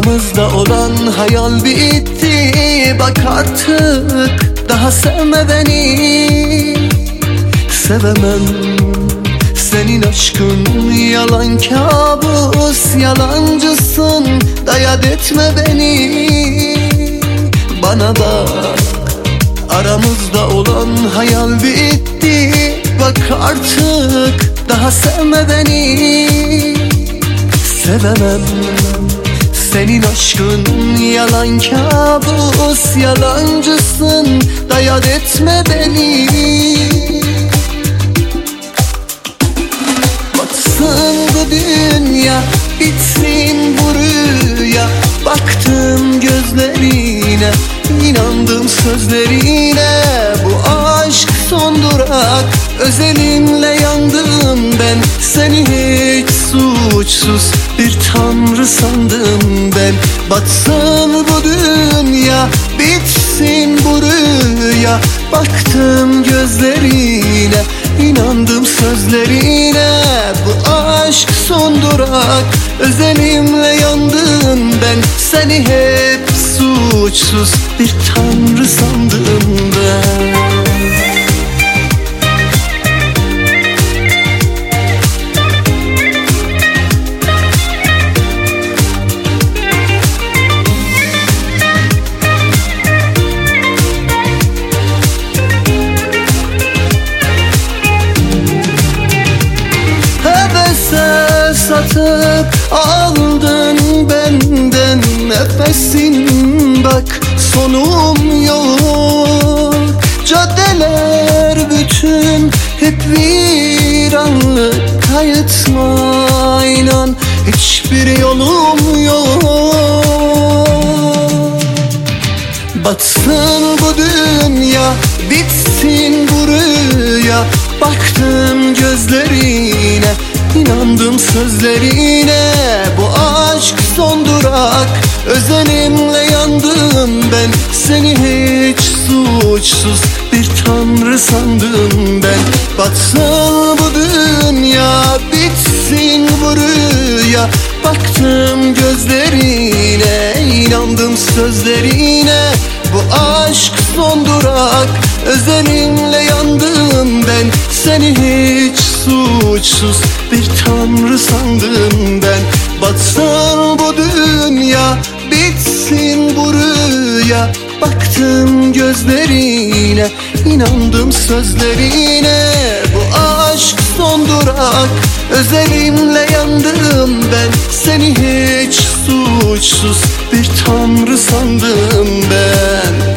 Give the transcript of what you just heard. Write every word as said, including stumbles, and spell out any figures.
Aramızda olan hayal bitti. Bak artık daha sevme beni. Sevemem senin aşkın yalan kabus. Yalancısın, dayat etme beni. Bana bak, aramızda olan hayal bitti. Bak artık daha sevme beni. Sevemem senin aşkın yalan kabus. Yalancısın, dayat etme beni. Batsın bu dünya, bitsin bu rüya. Baktım gözlerine, inandım sözlerine. Bu aşk son durak, özelinle yandım ben. Seni hiç suçsuz bir tanrı sandım ben. Batsın bu dünya, bitsin bu rüya. Baktım gözlerine, inandım sözlerine. Bu aşk son durak, özelimle yandım ben. Seni hep suçsuz bir tanrı sandım ben. Satıp aldın benden nefesin. Bak sonum yok. Caddeler bütün hep viranlık. Kayıtma inan, hiçbir yolum yok. Batsın bu dünya, bitsin bu rüya. Baktım gözlerine, İnandım sözlerine. Bu aşk son durak, özenimle yandım ben. Seni hiç suçsuz bir tanrı sandım ben. Batsın bu dünya, bitsin bu rüya. Baktım gözlerine, inandım sözlerine. Bu aşk son durak, özenimle yandım ben. Seni hiç suçsuz bir tanrı sandım ben. Batsın bu dünya, bitsin bu rüya. Baktım gözlerine, inandım sözlerine. Bu aşk son durak, özelimle yandım ben. Seni hiç suçsuz bir tanrı sandım ben.